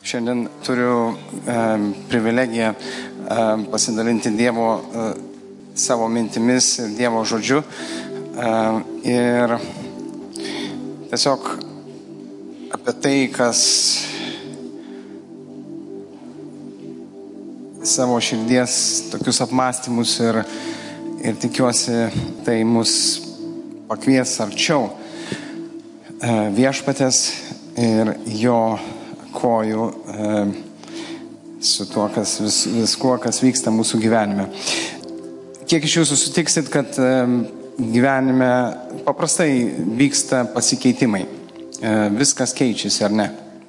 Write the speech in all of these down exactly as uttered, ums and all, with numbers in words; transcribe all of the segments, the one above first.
Šiandien turiu e, privilegiją e, pasidalinti Dievo e, savo mintimis ir Dievo žodžiu. E, ir tiesiog apie tai, kas savo širdies tokius apmąstymus ir, ir tikiuosi tai mus pakvies arčiau e, viešpatės ir jo kojų e, su tuo, kas vis, viskuo, kas vyksta mūsų gyvenime. Kiek iš jūsų sutiksit, kad e, gyvenime paprastai vyksta pasikeitimai? E, viskas keičiasi, ar ne?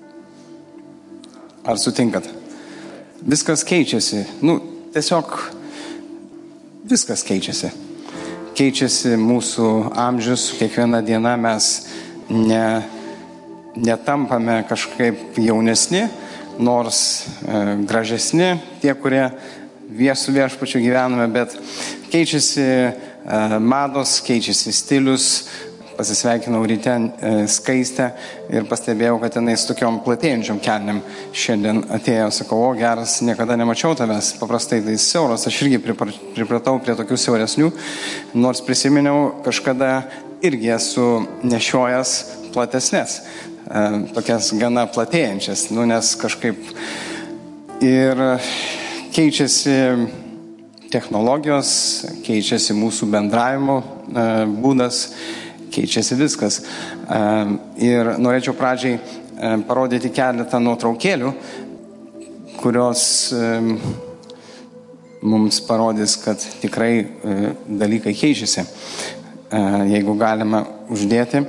Ar sutinkat? Viskas keičiasi. Nu, tiesiog viskas keičiasi. Keičiasi mūsų amžius, kiekvieną dieną mes ne netampame kažkaip jaunesni, nors e, gražesni tie, kurie su viešpačiu gyvename, bet keičiasi e, mados, keičiasi stilius. Pasisveikinau ryte e, Skaistę ir pastebėjau, kad jinai su tokiom platėjančiom kelniam šiandien atėjo. Sakau, o geras, niekada nemačiau tavęs, paprastai tai siauras, aš irgi pripratau prie tokių siauresnių, nors prisiminiau, kažkada irgi esu nešiojęs platesnės. Tokias gana platėjančias, nu, nes kažkaip ir keičiasi technologijos, keičiasi mūsų bendravimo būdas, keičiasi viskas. Ir norėčiau pradžiai parodyti keletą nuotraukėlių, kurios mums parodys, kad tikrai dalykai keičiasi. Jeigu galima uždėti.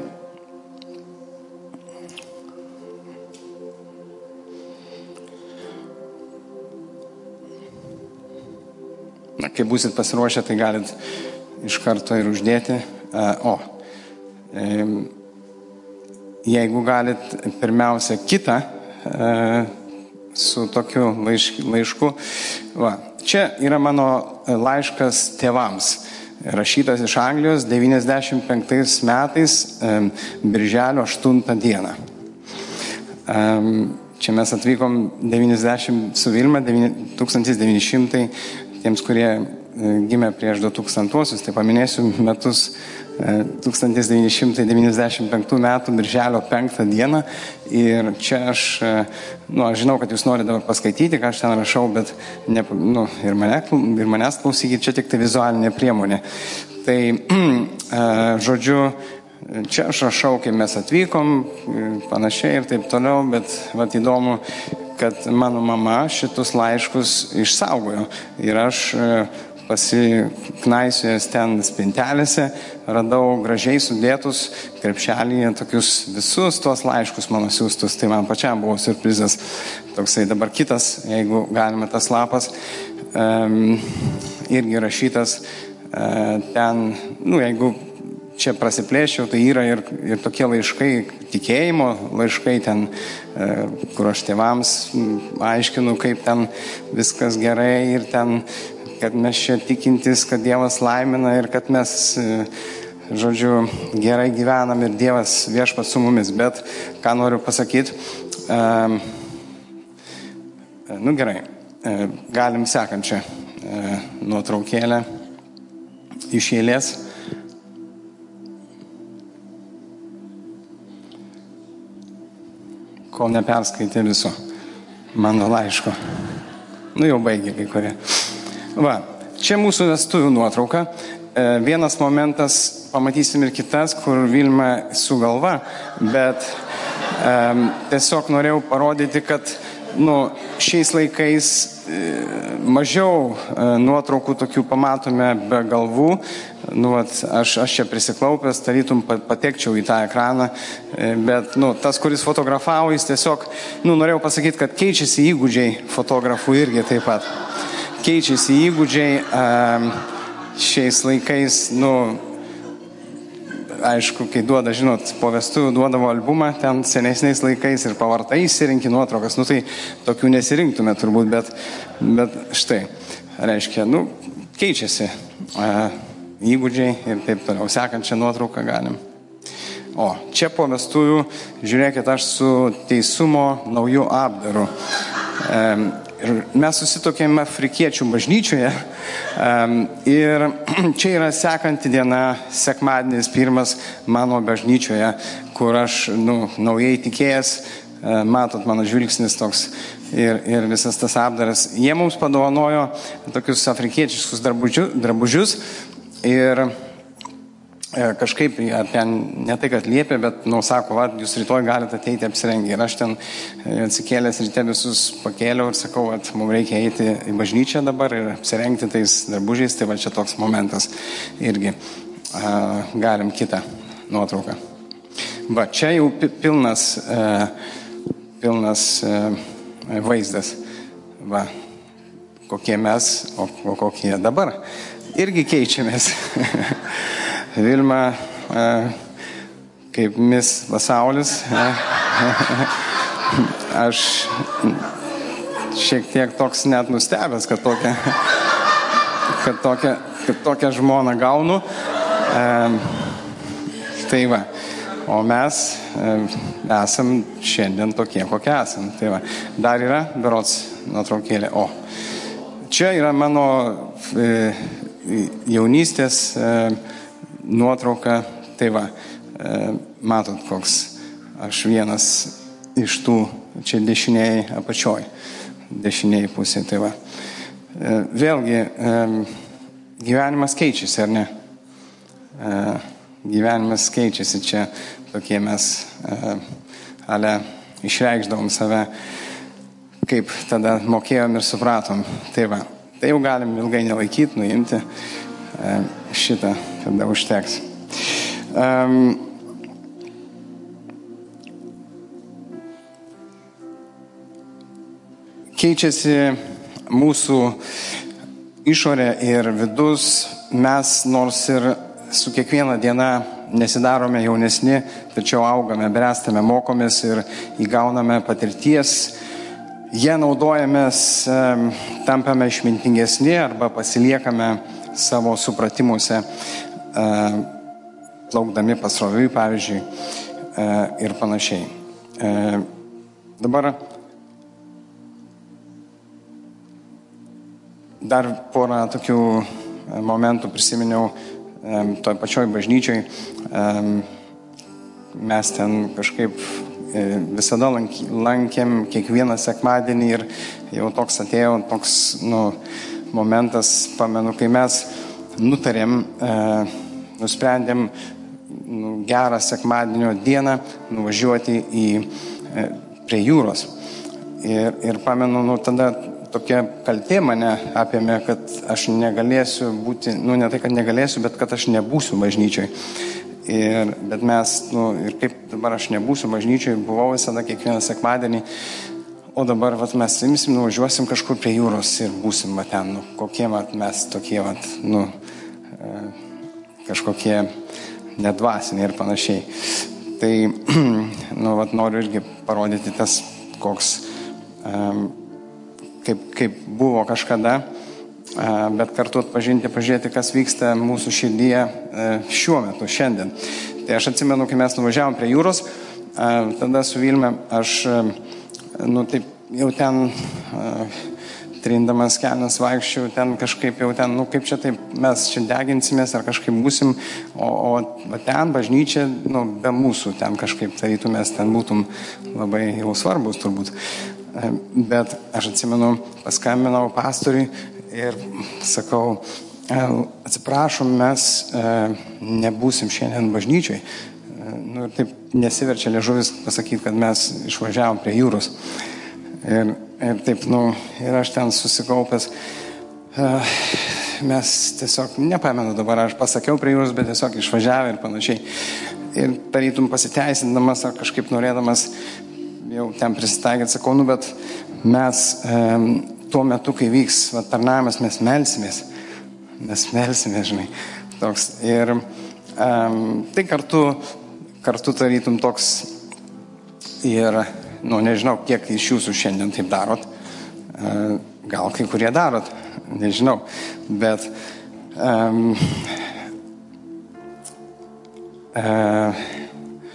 Na, kai būsit pasiruošę, tai galit iš karto ir uždėti. O, jeigu galit pirmiausia kitą su tokiu laišku. Va, čia yra mano laiškas tėvams. Rašytas iš Anglijos devyniasdešimt penktais metais, birželio aštuntą dieną. Čia mes atvykom devyniasdešimt su Vilma, tūkstantis devyni šimtai. Tiems, kurie gimė prieš du tūkstantuosius, tai paminėsiu metus tūkstantis devyni šimtai devyniasdešimt penktų metų birželio penktą dieną. Ir čia aš, nu, aš žinau, kad jūs norite dabar paskaityti, ką aš ten rašau, bet ne, nu, ir, mane, ir manęs klausykit, čia tik tai vizualinė priemonė. Tai, žodžiu, čia aš rašau, kai mes atvykom, panašiai ir taip toliau, bet vat įdomu, kad mano mama šitus laiškus išsaugojo. Ir aš pasiknaisiojęs ten spintelėse, radau gražiai sudėtus krepšelyje tokius visus tuos laiškus mano siūstus. Tai man pačiam buvo siurprizas. Toksai dabar kitas, jeigu galima, tas lapas, um, irgi rašytas uh, ten, nu, jeigu čia prasiplėšiau, tai yra ir, ir tokie laiškai, tikėjimo laiškai ten, kur aš tėvams aiškinu, kaip ten viskas gerai ir ten, kad mes čia tikintis, kad Dievas laimina ir kad mes, žodžiu, gerai gyvenam ir Dievas viešpats su mumis. Bet ką noriu pasakyti, um, nu gerai, galim sekančią nuotraukėlę iš eilės. Kol neperskaitė viso mano laiško. Nu jau baigė kai kurie. Va, čia mūsų vestuvių nuotrauka. E, vienas momentas, pamatysim ir kitas, kur Vilma su galva, bet e, tiesiog norėjau parodyti, kad nu, šiais laikais e, mažiau e, nuotraukų tokių pamatome be galvų. Nu, at, aš, aš čia prisiklaupęs, tarytum patekčiau į tą ekraną, bet nu, tas, kuris fotografavo, jis tiesiog, nu, norėjau pasakyti, kad keičiasi įgūdžiai fotografų irgi taip pat. Keičiasi įgūdžiai um, šiais laikais, nu, aišku, kai duoda, žinot, po vestuvių duodavo albumą ten senesniais laikais ir pavartai išsirinkti nuotraukas, nu, tai tokių nesirinktume turbūt, bet, bet štai, reiškia, nu, keičiasi uh, įgūdžiai ir taip toliau. Sekančią nuotrauką galim. O, čia po vestuvių, žiūrėkit, aš su teisumo nauju apdaru. Ir mes susitokėme afrikiečių bažnyčioje ir čia yra sekanti diena, sekmadienis pirmas mano bažnyčioje, kur aš nu, naujai tikėjęs, matot mano žvilgsnis toks ir, ir visas tas apdaras. Jie mums padovanojo tokius afrikiečius drabužius, drabužius ir kažkaip ten ne tai, kad liepė, bet, nu, sako, va, jūs rytoj galite ateiti apsirengę. Ir aš ten atsikėlęs ryte visus pakėliau ir sakau, kad mums reikia eiti į bažnyčią dabar ir apsirengti tais drabužiais. Tai va čia toks momentas irgi. A, galim kitą nuotrauką. Va, čia jau pilnas, e, pilnas e, vaizdas. Va, kokie mes, o, o kokie dabar. Irgi keičiamės. Vilma, e, kaip mis pasaulis, e, aš šiek tiek toks net nustebęs, kad tokią, kad tokią, kad tokią žmoną gaunu. E, tai va, o mes e, esam šiandien tokie, kokie esam. Tai va, dar yra berods nuotraukėlė. O, čia yra mano e, jaunystės e, nuotrauka, tai va, e, matot, koks aš vienas iš tų, čia dešiniai apačioj, dešiniai pusė, tai va. E, vėlgi, e, gyvenimas keičiasi, ar ne? E, gyvenimas keičiasi, čia tokie mes e, ale išreikšdavom save, kaip tada mokėjom ir supratom. Tai va, tai jau galim ilgai nelaikyti, nuimti e, šitą. Tada užteks. Um, keičiasi mūsų išorė ir vidus. Mes nors ir su kiekviena diena nesidarome jaunesni, tačiau augame, bręstame, mokomės ir įgauname patirties. Jie naudojamės, um, tampame išmintingesni arba pasiliekame savo supratimuose, plaukdami pasroviui, pavyzdžiui, ir panašiai. Dabar dar porą tokių momentų prisiminiau toj pačioj bažnyčioj. Mes ten kažkaip visada lankėm kiekvieną sekmadienį ir jau toks atėjo, toks, nu, momentas, pamenu, kai mes nutarėm, e, nusprendėm nu, gerą sekmadienio dieną nuvažiuoti į, e, prie jūros. Ir, ir pamenu, nu, tada tokia kaltė mane apėmė, kad aš negalėsiu būti, nu, ne tai, kad negalėsiu, bet kad aš nebūsiu bažnyčioj. Ir, bet mes, nu, ir kaip dabar aš nebūsiu bažnyčioj, buvau visada kiekvieną sekmadienį. O dabar vat, mes imsim, nuvažiuosim kažkur prie jūros ir būsim va, ten, nu, kokie vat, mes tokie, vat, nu, e, kažkokie nedvasiniai ir panašiai. Tai nu, vat, noriu irgi parodyti tas, koks, e, kaip, kaip buvo kažkada, e, bet kartu atpažinti, pažiūrėti, kas vyksta mūsų širdyje e, šiuo metu, šiandien. Tai aš atsimenu, kai mes nuvažiavom prie jūros, e, tada su Vilme aš e, nu, taip, jau ten uh, trindamas kelnes vaikščiau, ten kažkaip jau ten, nu, kaip čia taip, mes čia deginsimės ar kažkaip būsim, o, o ten bažnyčia, nu, be mūsų, ten kažkaip tarytų mes ten būtum labai jau svarbus turbūt. Uh, bet aš atsimenu, paskambinau pastoriui ir sakau, atsiprašom, mes uh, nebūsim šiandien bažnyčioj. Uh, nu, ir taip nesiverčia liežuvis pasakyti, kad mes išvažiavom prie jūros. Ir, ir taip, nu, ir aš ten susikaupęs, uh, mes tiesiog, nepamenu dabar, aš pasakiau prie jūros, bet tiesiog išvažiavę ir panašiai. Ir tarytum pasiteisindamas ar kažkaip norėdamas jau ten prisitaikyti, sakau, nu, bet mes um, tuo metu, kai vyks va, tarnavimas, mes melsimės. Mes melsimės, žinai. Toks. Ir um, tai kartu, kartu tarytum toks ir, nu, nežinau, kiek iš jūsų šiandien taip darot. Uh, gal kai kurie darot, nežinau. Bet um, uh,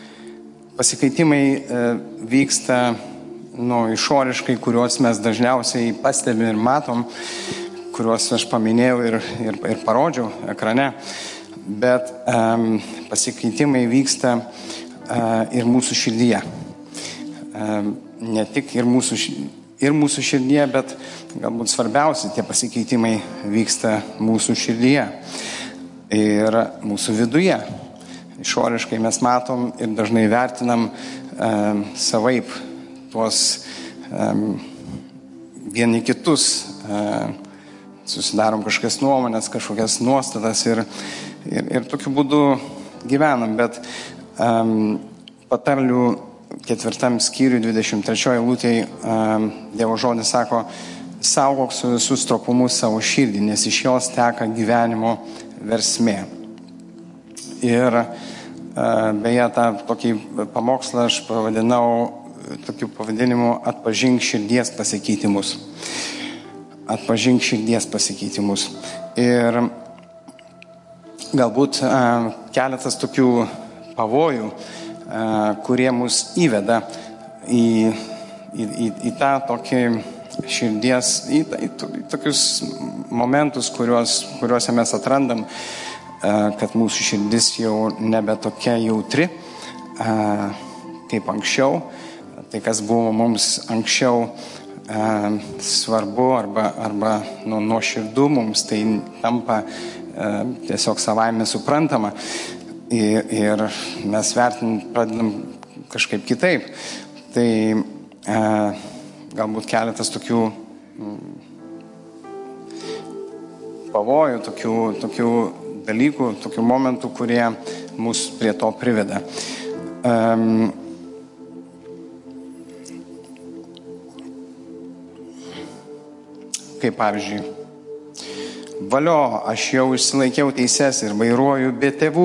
pasikeitimai e, vyksta nu, išoriškai, kuriuos mes dažniausiai pastebim ir matom, kuriuos aš paminėjau ir, ir, ir parodžiau ekrane, bet um, pasikeitimai vyksta uh, ir mūsų širdyje. Um, ne tik ir mūsų, ir mūsų širdyje, bet galbūt svarbiausia, tie pasikeitimai vyksta mūsų širdyje ir mūsų viduje. Išoriškai mes matom ir dažnai vertinam um, savaip tuos um, vieni kitus, uh, susidarom kažkokias nuomonės, kažkokias nuostatas ir, ir, ir tokiu būdu gyvenam, bet um, patarlių ketvirtam skyriui dvidešimt trečioj eilutėj um, Dievo žodis sako, saugok su visus stropumus savo širdį, nes iš jos teka gyvenimo versmė. Ir uh, beje, tą tokį pamokslą aš pavadinau tokiu pavadinimu atpažink širdies pasikeitimus. Atpažink širdies pasikeitimus. Ir galbūt uh, keletas tokių pavojų, uh, kurie mus įveda į, į, į, į tą tokį širdies, į, į, į tokius momentus, kuriuos, kuriuose mes atrandam, uh, kad mūsų širdis jau nebe tokia jautri, uh, kaip anksčiau. Tai, kas buvo mums anksčiau e, svarbu arba, arba nu, nuoširdu, mums tai tampa e, tiesiog savaime suprantama ir, ir mes vertin pradedam kažkaip kitaip. Tai e, galbūt keletas tokių m, pavojų, tokių, tokių dalykų, tokių momentų, kurie mus prie to priveda. Um, Kaip pavyzdžiui, valio, aš jau išsilaikiau teises ir vairuoju be tėvų.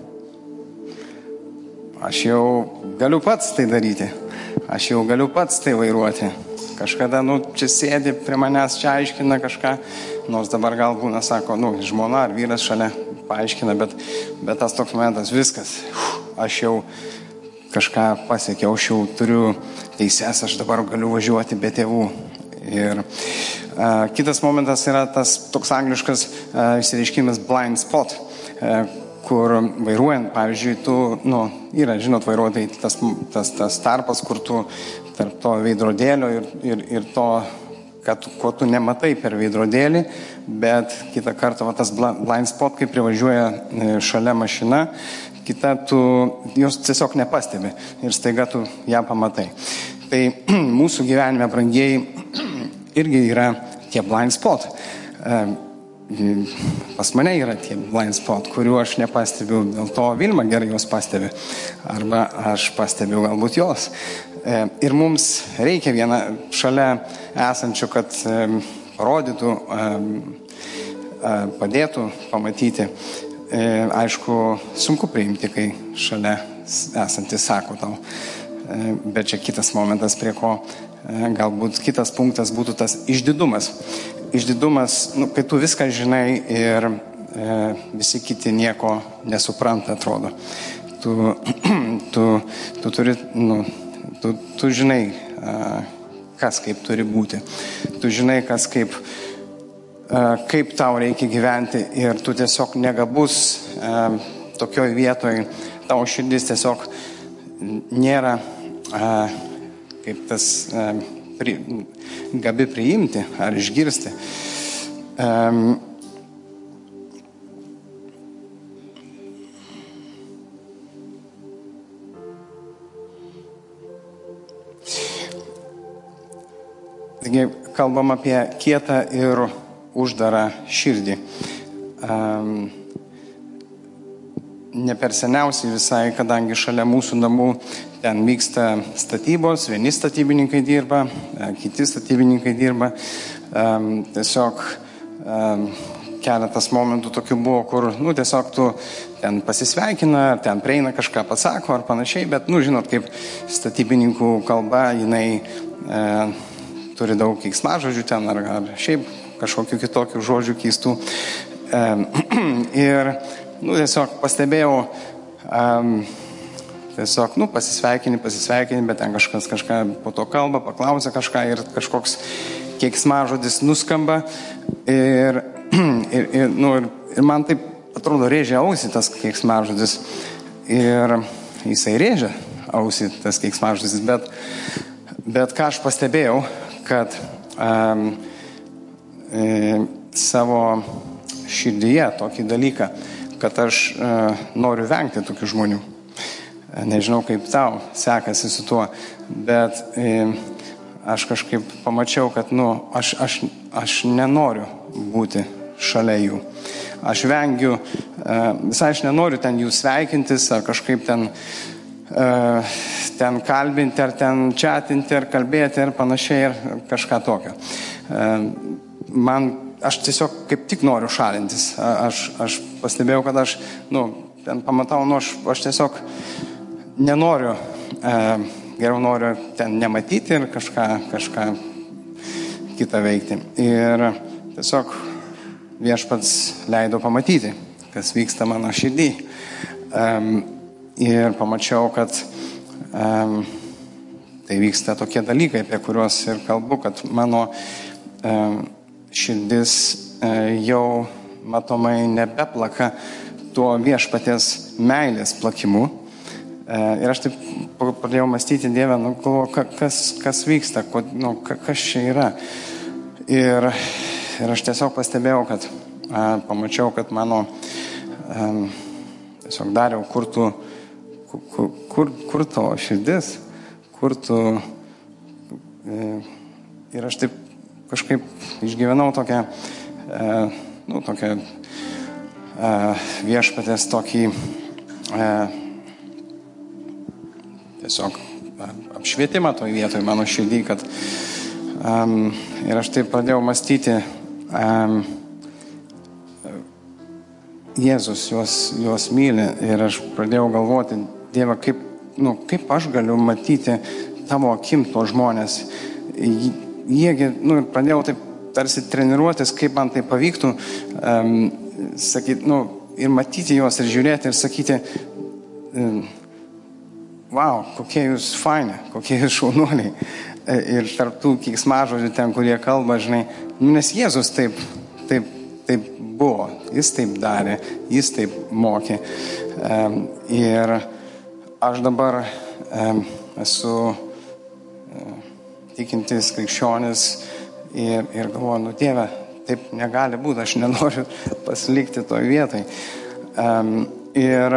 Aš jau galiu pats tai daryti. Aš jau galiu pats tai vairuoti. Kažkada, nu, čia sėdi prie manęs, čia aiškina kažką, nors dabar gal būna, sako, nu, žmona ar vyras šalia paaiškina, bet, bet tas toks momentas, viskas. Aš jau kažką pasiekiau, aš jau turiu teises, aš dabar galiu važiuoti be tėvų. Ir uh, kitas momentas yra tas toks angliškas uh, išsireiškimas blind spot, uh, kur vairuojant, pavyzdžiui, tu, nu, yra, žinot, vairuotojai, tas, tas, tas tarpas, kur tu tarp to veidrodėlio ir, ir, ir to, kad, ko tu nematai per veidrodėlį, bet kitą kartą va, tas blind spot, kai privažiuoja šalia mašina, kita tu jos tiesiog nepastebi ir staiga tu ją pamatai. Tai mūsų gyvenime, brangieji, irgi yra tie blind spot. Pas mane yra tie blind spot, kuriuo aš nepastebiu, dėl to Vilma gerai jos pastebi. Arba aš pastebiu galbūt jos. Ir mums reikia vieną šalia esančių, kad parodytų, padėtų pamatyti. Aišku, sunku priimti, kai šalia esantis sako tau. Bet čia kitas momentas, prie ko galbūt kitas punktas būtų tas išdidumas. Išdidumas, nu, kai tu viską žinai ir e, visi kiti nieko nesupranta, atrodo. Tu, tu, tu turi, nu, tu, tu žinai, a, kas kaip turi būti. Tu žinai, kas kaip, a, kaip tau reikia gyventi ir tu tiesiog negabus a, tokioj vietoj, tavo širdis tiesiog nėra a, kaip tas a, pri, gabi priimti ar išgirsti. Um, taigi, kalbam apie kietą ir uždarą širdį. Um, ne per seniausiai visai, kadangi šalia mūsų namų ten vyksta statybos, vieni statybininkai dirba, kiti statybininkai dirba. Um, tiesiog um, keletas momentų tokių buvo, kur, nu, tiesiog tu ten pasisveikina, ten prieina kažką pasako ar panašiai, bet, nu, žinot, kaip statybininkų kalba, jinai e, turi daug keiksmažodžių ten ar, ar šiaip kažkokių kitokių žodžių keistų. E, ir, nu, tiesiog pastebėjau, um, tiesiog, nu, pasisveikini, pasisveikini, bet ten kažkas kažką po to kalba, paklausia kažką ir kažkoks keiksmažodis nuskamba ir, ir, ir, nu, ir, ir man taip atrodo rėžia ausį tas keiksmažodis ir jisai rėžia ausį tas keiksmažodis, bet, bet ką aš pastebėjau, kad um, e, savo širdyje tokį dalyką, kad aš uh, noriu vengti tokių žmonių. Nežinau, kaip tau sekasi su tuo, bet e, aš kažkaip pamačiau, kad nu, aš, aš, aš nenoriu būti šalia jų. Aš vengiu, e, visai aš nenoriu ten jų sveikintis, ar kažkaip ten, e, ten kalbinti, ar ten chatinti, ar kalbėti, ar panašiai, ar kažką tokio. E, man, aš tiesiog kaip tik noriu šalintis. Aš, aš pastebėjau, kad aš, nu, ten pamatau, nu, aš, aš tiesiog nenoriu, e, geriau noriu ten nematyti ir kažką, kažką kitą veikti. Ir tiesiog viešpats leido pamatyti, kas vyksta mano širdį. E, ir pamačiau, kad e, tai vyksta tokie dalykai, apie kuriuos ir kalbu, kad mano e, širdis e, jau matomai nebeplaka tuo viešpaties meilės plakimu. Ir aš taip pradėjau mąstyti, Dieve, nu, kas, kas vyksta, nu, kas čia yra. Ir, ir aš tiesiog pastebėjau, kad a, pamačiau, kad mano a, tiesiog Dariau, kur tu, kur, kur, kur to širdis, kur tu. Ir aš taip kažkaip išgyvenau tokią, a, nu, tokią a, viešpatės tokį a, tiesiog apšvietimą toj vietoj mano širdį, kad um, ir aš taip pradėjau mąstyti, um, Jėzus juos, juos myli ir aš pradėjau galvoti, Dieve, kaip, nu, kaip aš galiu matyti tavo akim to žmonės. Jiegi, nu, ir pradėjau taip tarsi treniruotis, kaip man tai pavyktų, um, sakyti, nu, ir matyti juos ir žiūrėti ir sakyti, um, wow, kokie jūs faini, kokie jūs šaunuoliai. Ir tarp tų keiksmažodžių ten, kurie kalba, žinai, nes Jėzus taip, taip, taip buvo, jis taip darė, jis taip mokė. Um, ir aš dabar um, esu um, tikintis krikščionis ir, ir galvoju, nu Dieve, taip negali būti, aš nenoriu pasilikti toj vietai. Um, ir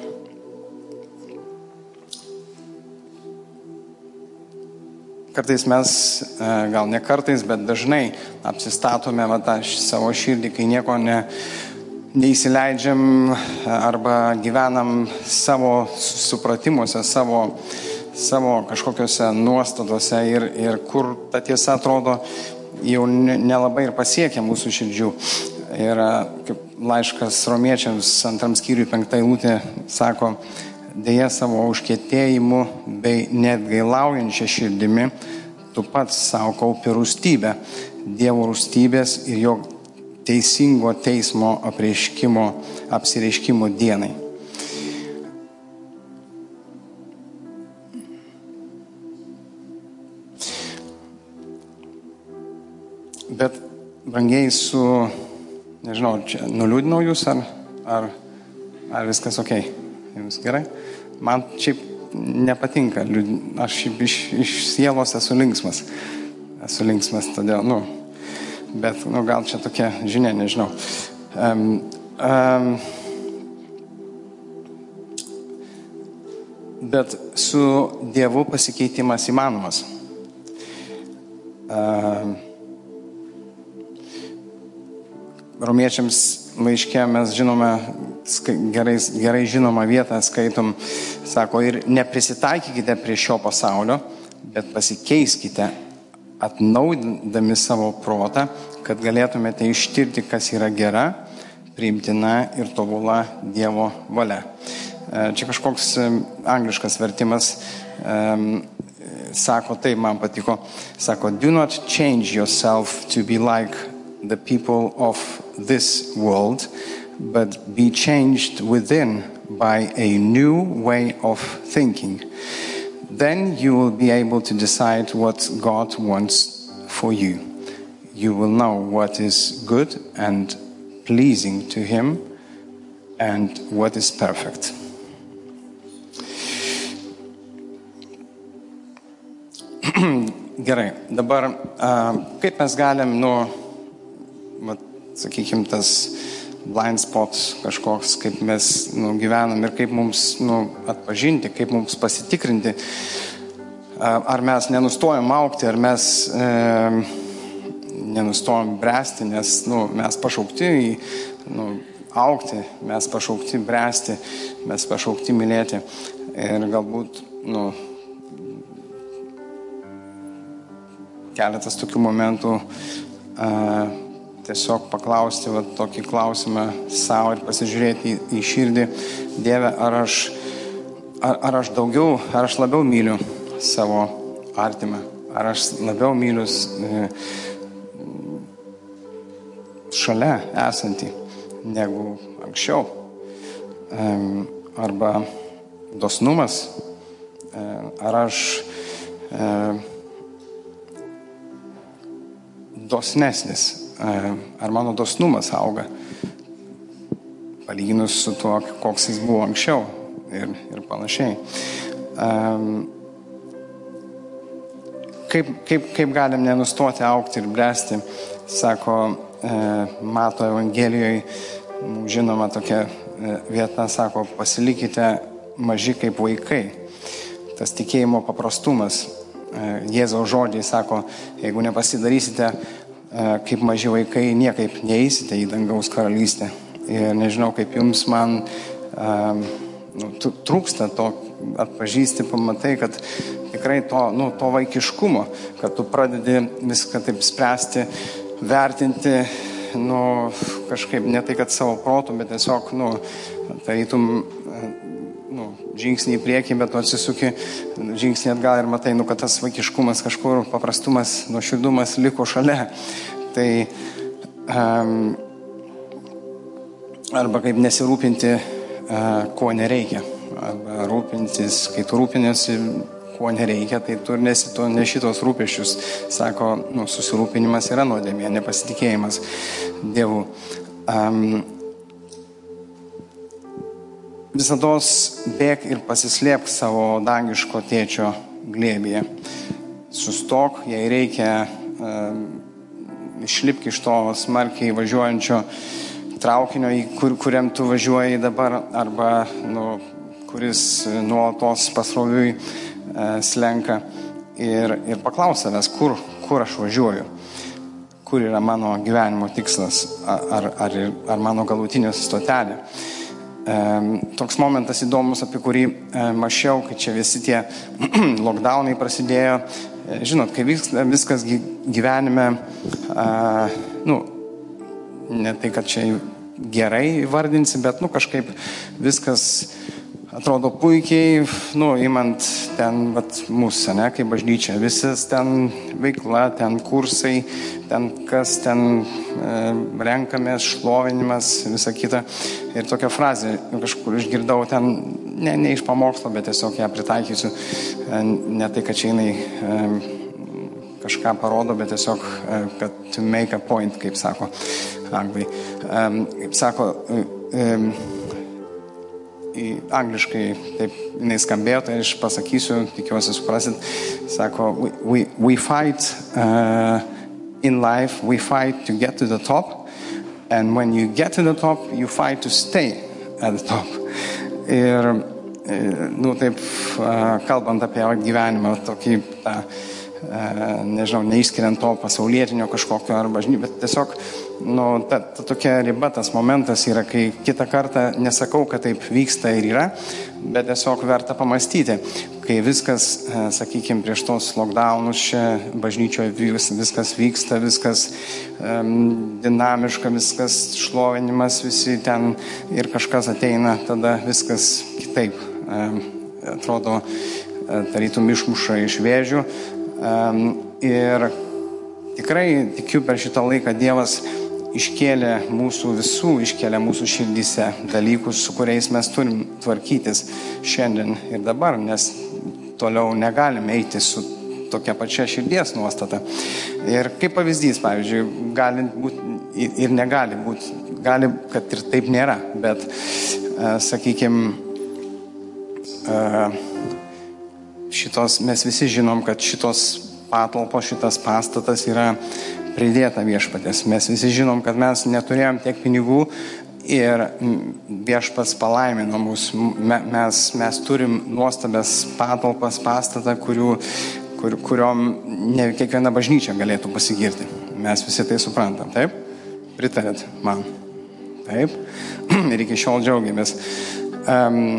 kartais mes, gal ne kartais, bet dažnai apsistatome va, tą savo širdį, kai nieko ne, neįsileidžiam arba gyvenam savo supratimuose, savo, savo kažkokiuose nuostatose ir, ir kur ta tiesa atrodo jau nelabai ir pasiekia mūsų širdžių. Ir kaip laiškas romiečiams antram skyriui penkta eilutė sako, deja savo užkietėjimu bei neatgailaujančia širdimi tu pats savo kaupi rūstybę, Dievo rūstybės ir jo teisingo teismo apreiškimo, apsireiškimo dienai. Bet, brangiai, su, nežinau, čia nuliūdinau jūs, ar, ar, ar viskas ok? Jums gerai? Man šiaip nepatinka, aš iš, iš sielos esu linksmas. Esu linksmas, todėl, nu, bet, nu, gal čia tokia žinia, nežinau. Um, um, bet su Dievu pasikeitimas įmanomas. Um, Romiečiams laiške mes žinome, gerai, gerai žinomą vietą skaitom, sako, ir neprisitaikykite prie šio pasaulio, bet pasikeiskite, atnaudindami savo protą, kad galėtumėte ištirti, kas yra gera, priimtina ir tobula Dievo valia. Čia kažkoks angliškas vertimas sako, tai man patiko, sako, do not change yourself to be like the people of this world, but be changed within by a new way of thinking. Then you will be able to decide what God wants for you. You will know what is good and pleasing to Him and what is perfect. Gerai, dabar kaip mes galim, nu, sakykime, tas blind spot kažkoks, kaip mes nu, gyvenam ir kaip mums nu, atpažinti, kaip mums pasitikrinti, ar mes nenustojam augti, ar mes e, nenustojam bręsti, nes nu, mes pašaukti į nu, augti, mes pašaukti bręsti, mes pašaukti mylėti ir galbūt nu, keletas tokių momentų a, tiesiog paklausti va, tokį klausimą savo ir pasižiūrėti į, į širdį. Dieve, ar aš, ar, ar aš daugiau, ar aš labiau myliu savo artimą, ar aš labiau myliu e, šalia esantį negu anksčiau. E, arba dosnumas, e, ar aš e, dosnesnis, ar mano dosnumas auga, palyginus su tuo, koks jis buvo anksčiau ir, ir panašiai. Kaip, kaip, kaip galim nenustoti augti ir bręsti, sako Mato Evangelijoje, žinoma tokia vieta, sako, pasilikite maži kaip vaikai. Tas tikėjimo paprastumas. Jėzaus žodžiai sako, jeigu nepasidarysite kaip maži vaikai, niekaip neįsite į dangaus karalystę. Ir nežinau, kaip jums man nu, trūksta to, atpažįsti, pamatai, kad tikrai to, nu, to vaikiškumo, kad tu pradedi viską taip spręsti, vertinti, nu, kažkaip ne tai, kad savo protų, bet tiesiog, nu, tarytum, nu, žingsnį į priekį, bet tu atsisuki žingsnį atgal ir matai, nu, kad tas vaikiškumas kažkur, paprastumas, nuoširdumas liko šalia. Tai um, arba kaip nesirūpinti, uh, ko nereikia. Arba rūpintis, kai tu rūpinėsi, ko nereikia, tai tu nesi to, ne šitos rūpesčius. Sako, nu, susirūpinimas yra nuodėmė, nepasitikėjimas Dievu. Um, Visados bėk ir pasislėpk savo dangiško tėčio glėbyje. Sustok, jei reikia, um, išlipk iš to smarkiai važiuojančio traukinio, kur, kuriam tu važiuoji dabar, arba nu, kuris nuolatos pasroviui uh, slenka ir, ir paklaus savęs, kur, kur aš važiuoju, kur yra mano gyvenimo tikslas, ar, ar, ar mano galutinė stotelė. Toks momentas įdomus, apie kurį mačiau, kai čia visi tie lockdownai prasidėjo. Žinot, kai viskas gyvenime, nu, ne tai, kad čia gerai vardinsi, bet, nu, kažkaip viskas atrodo puikiai, nu, imant ten, vat, mūsų, ne, kaip bažnyčia, visas ten veikla, ten kursai, ten kas ten e, renkamės, šlovinimas, visa kita. Ir tokia frazė, kažkur išgirdau ten, ne, ne iš pamokslo, bet tiesiog ją pritaikysiu, e, ne tai, kad čia jinai e, kažką parodo, bet tiesiog, e, kad to make a point, kaip sako anglai. E, kaip sako, e, e, angliškai taip jinai skambėjo, tai aš pasakysiu, tikiuosi suprasit, sako, we, we, we fight uh, in life, we fight to get to the top, and when you get to the top, you fight to stay at the top. Ir, nu, taip, kalbant apie gyvenimą, tokį, tą, nežinau, neišskiriant to pasaulietinio kažkokio arba žinai, bet tiesiog, nu, ta, ta tokia riba, tas momentas yra, kai kitą kartą nesakau, kad taip vyksta ir yra, bet tiesiog verta pamastyti, kai viskas, sakykime, prieš tos lockdownus čia bažnyčioje vis, viskas vyksta, viskas um, dinamiška, viskas šlovinimas, visi ten ir kažkas ateina, tada viskas kitaip. Um, atrodo, tarytum išmuša iš vėžių. Um, ir tikrai tikiu, per šitą laiką Dievas iškėlė mūsų visų, iškėlė mūsų širdyse dalykus, su kuriais mes turim tvarkytis šiandien ir dabar, nes toliau negalime eiti su tokia pačia širdies nuostata. Ir kaip pavyzdys, pavyzdžiui, gali būti ir negali būti, gali, kad ir taip nėra, bet, uh, sakykime, uh, šitos, mes visi žinom, kad šitos patalpos, šitas pastatas yra pridėta viešpatės. Mes visi žinom, kad mes neturėjom tiek pinigų ir viešpats palaimino mus. Mes, mes turim nuostabės patalpas, pastatą, kurių, kur, kuriom ne kiekviena bažnyčia galėtų pasigirti. Mes visi tai suprantam, taip? Pritarėt man? Taip? Ir iki šiol džiaugiamės. Um,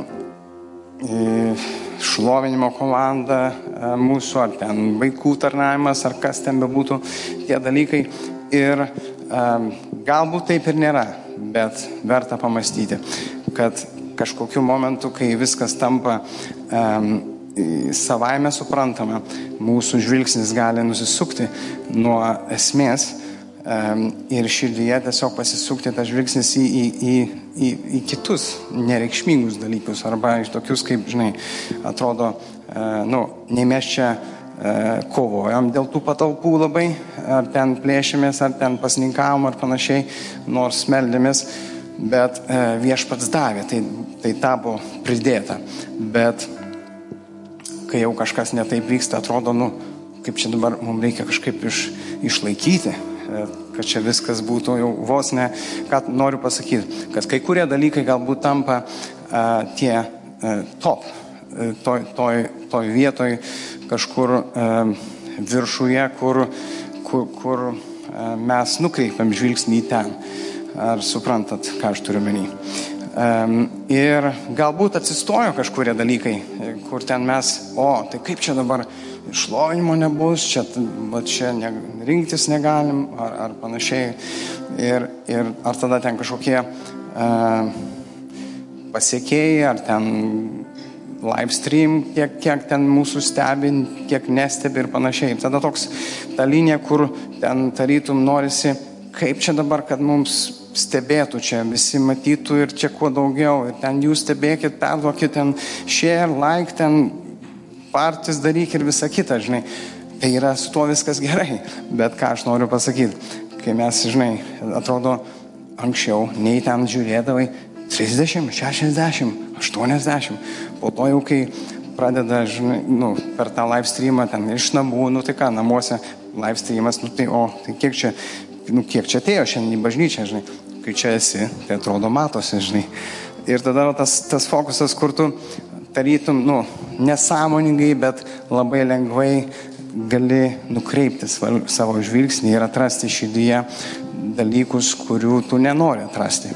šlovinimo komanda mūsų, ar ten vaikų tarnavimas, ar kas ten bebūtų tie dalykai. Ir um, galbūt taip ir nėra, bet verta pamastyti, kad kažkokiu momentu, kai viskas tampa um, savaime suprantama, mūsų žvilgsnis gali nusisukti nuo esmės um, ir širdyje tiesiog pasisukti tas žvilgsnis į, į, į, į, į kitus nereikšmingus dalykus, arba iš tokius, kaip, žinai, atrodo, uh, nu, nei mes čia uh, kovojam dėl tų patalpų labai, ar ten plėšėmės, ar ten pasninkavom, ar panašiai, nors meldėmės, bet uh, viešpats davė, tai, tai tapo pridėta. Bet kai jau kažkas netaip vyksta, atrodo, nu, kaip čia dabar mums reikia kažkaip iš, išlaikyti, kad čia viskas būtų jau vos ne, ką noriu pasakyti, kad kai kurie dalykai galbūt tampa uh, tie uh, top, uh, toj, toj, toj vietoj kažkur uh, viršuje, kur, kur, kur uh, mes nukreipiam žvilgsnį į ten. Ar suprantat, ką aš turiu menį? Um, ir galbūt atsistojo kažkurie dalykai, kur ten mes, o, tai kaip čia dabar šlovinimo nebus, čia, va, čia ne, rinktis negalim, ar, ar panašiai. Ir, ir ar tada ten kažkokie uh, pasiekėjai, ar ten live stream, kiek, kiek ten mūsų stebin, kiek nestebi ir panašiai. Tada toks ta linija, kur ten tarytum norisi, kaip čia dabar, kad mums stebėtų čia, visi matytų ir čia kuo daugiau. Ir ten jūs stebėkit, perduokit ten share, like, ten partis daryk ir visa kita, žinai. Tai yra su tuo viskas gerai. Bet ką aš noriu pasakyti, kai mes, žinai, atrodo, anksčiau nei ten žiūrėdavai trisdešimt, šešiasdešimt, aštuoniasdešimt. Po to jau, kai pradeda, žinai, nu, per tą live streamą ten iš namų, nu tai ką, namuose live streamas, nu tai o, tai kiek čia, nu kiek čia atėjo šiandien į bažnyčią, žinai. Kai čia esi, tai atrodo matosi, žinai. Ir tada tas, tas fokusas, kur tu tarytum, nu, nesąmoningai, bet labai lengvai gali nukreipti savo žvilgsnį ir atrasti širdyje dalykus, kurių tu nenori atrasti.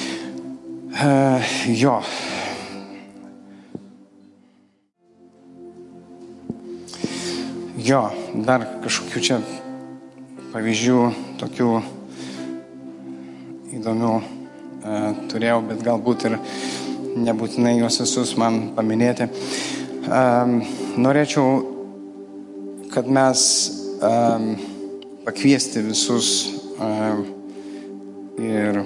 Uh, jo. Jo, dar kažkokių čia pavyzdžių tokių įdomių e, turėjau, bet galbūt ir nebūtinai juos visus man paminėti. E, norėčiau, kad mes e, pakviesti visus e, ir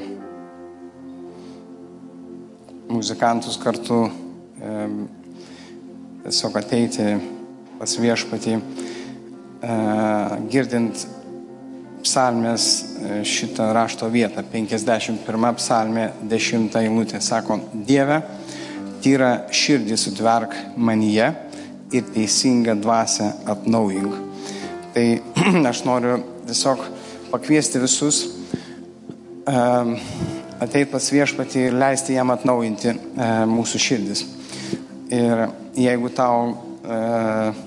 muzikantus kartu e, tiesiog ateiti pas viešpatį, e, girdint psalmės šitą rašto vietą, penkiasdešimt pirma psalmė, dešimta eilutė, sako, Dieve, tyra širdį sutverk manyje ir teisingą dvasią atnaujink. Tai aš noriu tiesiog pakviesti visus um, ateiti pas viešpatį ir leisti jam atnaujinti uh, mūsų širdis. Ir jeigu tau uh,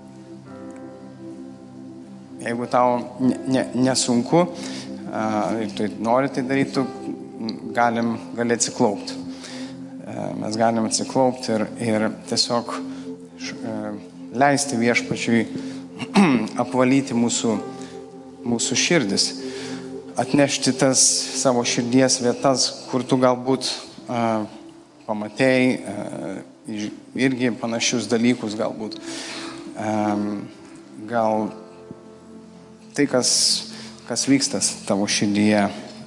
Jeigu tau ne, ne, nesunku uh, ir tu nori tai daryti, tu galim, gali atsiklaupti. Uh, mes galim atsiklaupti ir, ir tiesiog uh, leisti viešpačiui apvalyti mūsų, mūsų širdis, atnešti tas savo širdies vietas, kur tu galbūt uh, pamatėjai uh, irgi panašius dalykus galbūt. Um, gal tai, kas, kas vyksta tavo širdyje,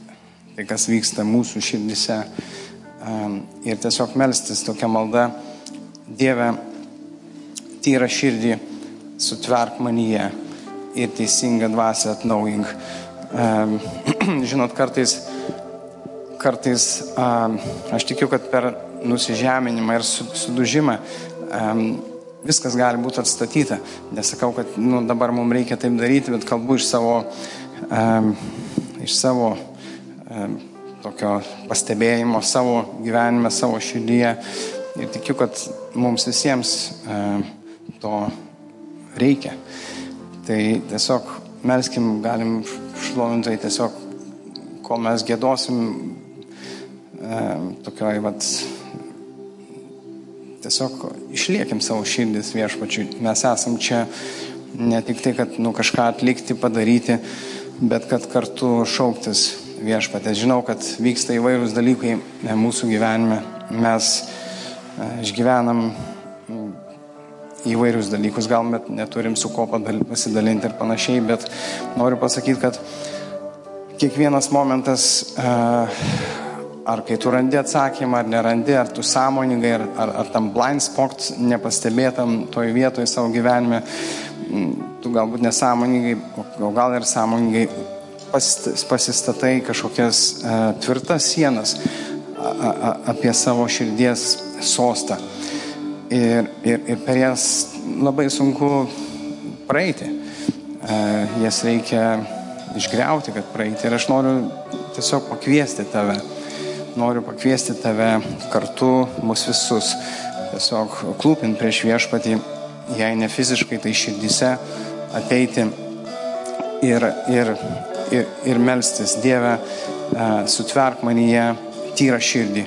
tai kas vyksta mūsų širdise. Ir tiesiog melstis tokia malda: Dieve, tyra širdį, sutverk manyje ir teisingą dvasią atnaujink. Žinot, kartais, kartais aš tikiu, kad per nusižeminimą ir sudužimą viskas gali būti atstatyta. Nesakau, kad nu, dabar mums reikia taip daryti, bet kalbu iš savo, um, iš savo um, tokio pastebėjimo, savo gyvenime, savo širdyje. Ir tikiu, kad mums visiems um, to reikia. Tai tiesiog melskim, galim šlovintai tiesiog, kol mes gėdosim um, tokioj, vat, tiesiog išliekim savo širdis Viešpačiui. Mes esam čia ne tik tai, kad nu, kažką atlikti, padaryti, bet kad kartu šauktis Viešpatę. Žinau, kad vyksta įvairūs dalykai mūsų gyvenime. Mes išgyvenam įvairius dalykus, gal net neturim su ko pasidalinti ir panašiai, bet noriu pasakyti, kad kiekvienas momentas, ar kai tu randi atsakymą, ar nerandi, ar tu sąmoningai, ar, ar, ar tam blind spot nepastebėtam toj vietoje savo gyvenime, tu galbūt nesąmoningai, o gal ir sąmoningai pasistatai kažkokias uh, tvirtas sienas a, a, apie savo širdies sostą. Ir, ir, ir per jas labai sunku praeiti. Uh, jas reikia išgriauti, kad praeiti. Ir aš noriu tiesiog pakviesti tave. Noriu pakviesti tave kartu, mus visus, tiesiog klūpint prieš Viešpatį, jei ne fiziškai, tai širdyse ateiti ir, ir, ir, ir melstis: Dieve, sutverk manyje tyrą širdį,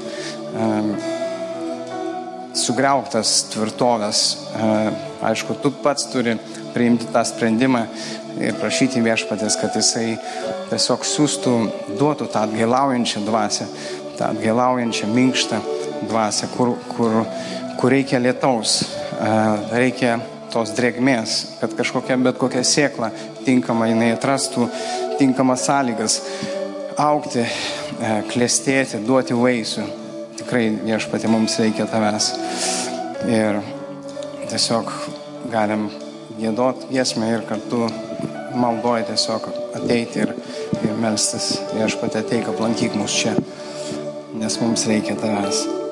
sugriauktas tvirtovės. Aišku, tu pats turi priimti tą sprendimą ir prašyti Viešpatės, kad jisai tiesiog siūstų, duotų tą atgailaujančią dvasią, tą atgailaujančią, minkštą dvasią, kur, kur, kur reikia lietaus, reikia tos drėgmės, kad kažkokia, bet kokia sėkla tinkama, jinai atrastų tinkamas sąlygas augti, klestėti, duoti vaisių. Tikrai, Viešpatie, mums reikia tavęs. Ir tiesiog galim giedot giesmę ir kartu maldoj tiesiog ateiti ir, ir melstis: Viešpatie, ateik, aplankyk mus čia, nes mums reikia tavęs.